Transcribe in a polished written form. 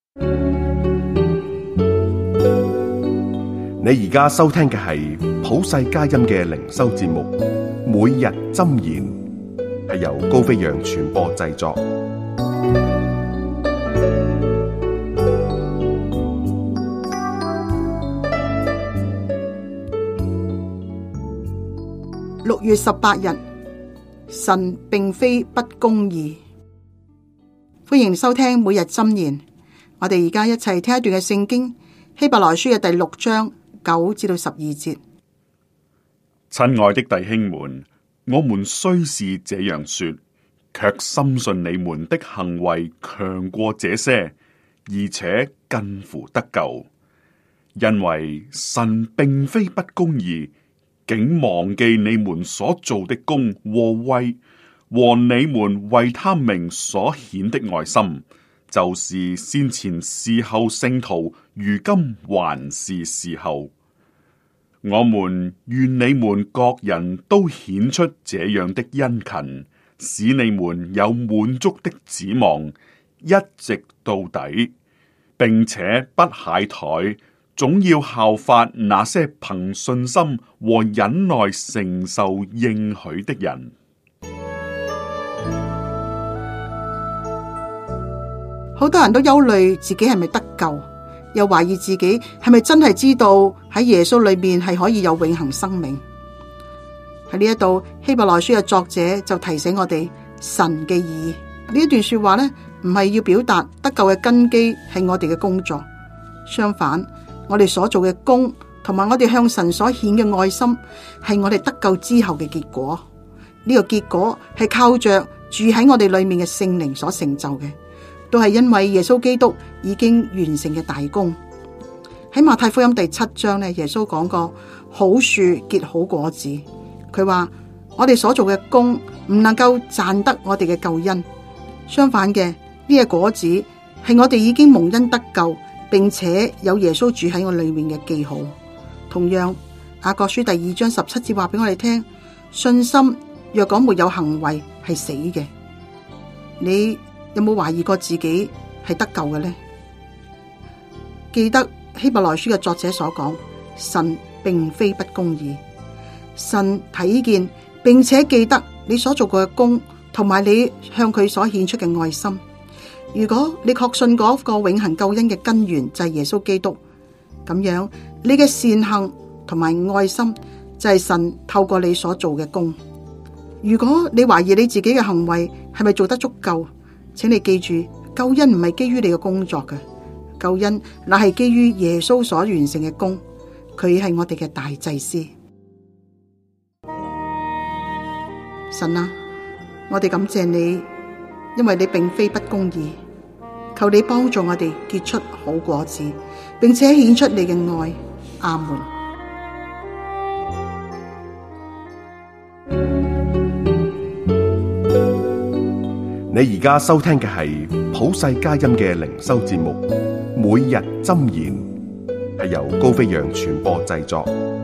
你而家收聽嘅係普世佳音嘅靈修節目，每日箴言，係由高飛揚傳播製作。 6月18日，神並非不公義。歡迎收聽每日箴言。我哋而家一齊聽一段嘅聖經，希伯來書嘅第6章9至到12節。 親愛的弟兄們，我們雖是這樣說，卻深信你們的行為強過這些，而且近乎得救。因為神並非不公義，竟忘記你們所做的功和你們為他名所顯的愛心，就是先前伺候聖徒，如今還是伺候。我們願你們各人都顯出這樣的殷勤，使你們有滿足的指望，一直到底，並且不懈怠，總要效法那些憑信心和忍耐承受應許的人。 好多人都憂慮自己係咪得救，又懷疑自己係咪真係知道喺耶穌裏面係可以有永恆生命。喺呢一度，希伯來書嘅作者就提醒我哋神嘅義。呢一段說話呢，唔係要表達得救嘅根基係我哋嘅工作，相反，我哋所做嘅功同埋我哋向神所顯嘅愛心，係我哋得救之後嘅結果。呢個結果係靠着住喺我哋裏面嘅聖靈所成就嘅，都係因為耶穌基督已經完成嘅大功。喺馬太福音第7章呢，耶穌講過好樹結好果子。佢話我哋所做嘅功唔能夠賺得我哋嘅救恩，相反嘅，呢個果子係我哋已經蒙恩得救，並且有耶穌住喺我裏面嘅記號。同樣，雅各書第2章17節話俾我哋聽，信心若果沒有行為係死嘅。你有冇懷疑過自己係得救嘅呢？記得希伯來書嘅作者所講，神並非不公義，神睇見並且記得你所做過嘅功，同埋你向佢所獻出嘅愛心。如果你確信嗰個永恆救恩嘅根源就係耶穌基督，咁樣你嘅善行同埋愛心就係神透過你所做嘅功。如果你懷疑你自己嘅行為係咪做得足夠，請你記住，救恩唔係基於你嘅工作嘅，救恩乃係基於耶穌所完成嘅功，佢係我哋嘅大祭司。神啊，我哋感謝你，因為你並非不公義，求你幫助我哋結出好果子，並且顯出你嘅愛。阿門。 你而家收聽嘅係普世佳音嘅靈修節目，每日箴言，係由高飛揚傳播製作。